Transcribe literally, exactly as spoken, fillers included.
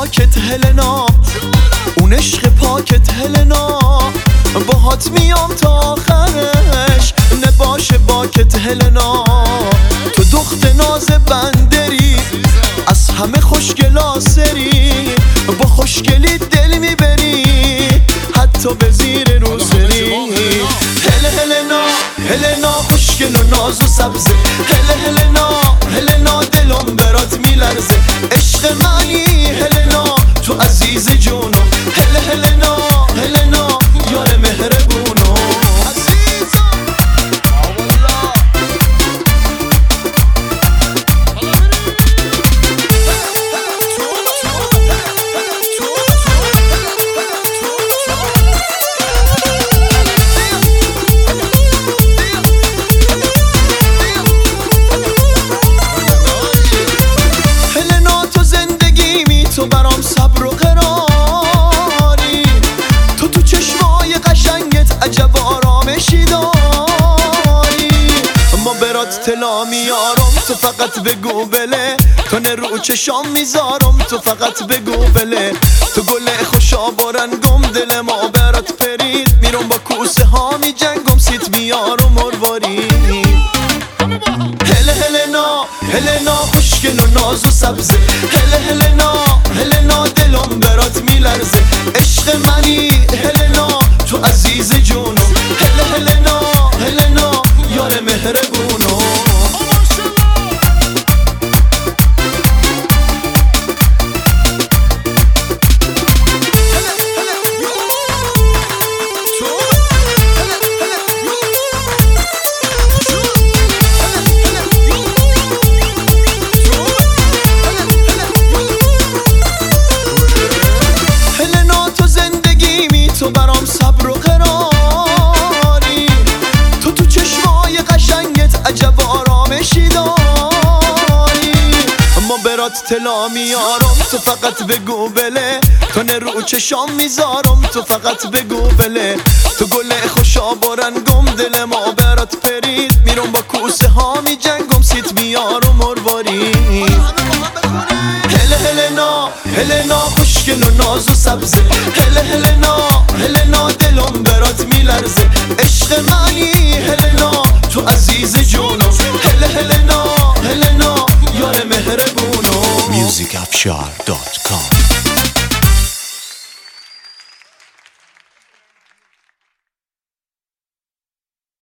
پاکت هلنا، اون عشق پاکت هلنا، باهات میام تا آخرش نباشه باکت هلنا. تو دخت ناز بندری، از همه خوشگلاسری، با خوشگلی دل میبری حتی به زیر روزری. هل هلنا هلنا خوشگل و ناز و سبزه، هل هلنا هلنا دلم برات میلرزه. عشق منی هلنا تو عزیز جونم، هل هلنا هلنا یار مهربونم. تو برام صبر و قراری، تو تو چشمای قشنگت عجب آرامشی داری. ما برات طلا میارم تو فقط بگو بله، تو رو چشام میذارم تو فقط بگو بله. تو گل خوشا بارنگم دل ما برات پرید، میرم با کوسه ها می جنگم سیت میارم مرواری. هل هلنا هلنا خوشگل و ناز و سبزه، هل هلنا هلنا دلم برات میلرزه. عشق منی هلنا تو عزیز جونم، هل هلنا هلنا یار مهربونم. تو برام صبر و قراری، تو تو چشمای قشنگت عجب آرامشی داری. ما برات طلا میارم تو فقط بگو بله، تو رو چشام میذارم تو فقط بگو بله. تو گل خوشا بارنگم دل ما برات پرید، میرم با کوسه ها می جنگم سیت میارم مرواری. هل هلنا هلنا خوشگل و ناز و سبزه، هل هلنا هلنا دلم برات میلرزه. عشق منی هلنا تو عزیز جونم، هل هلنا هلنا یار مهربونم. music afshar dot com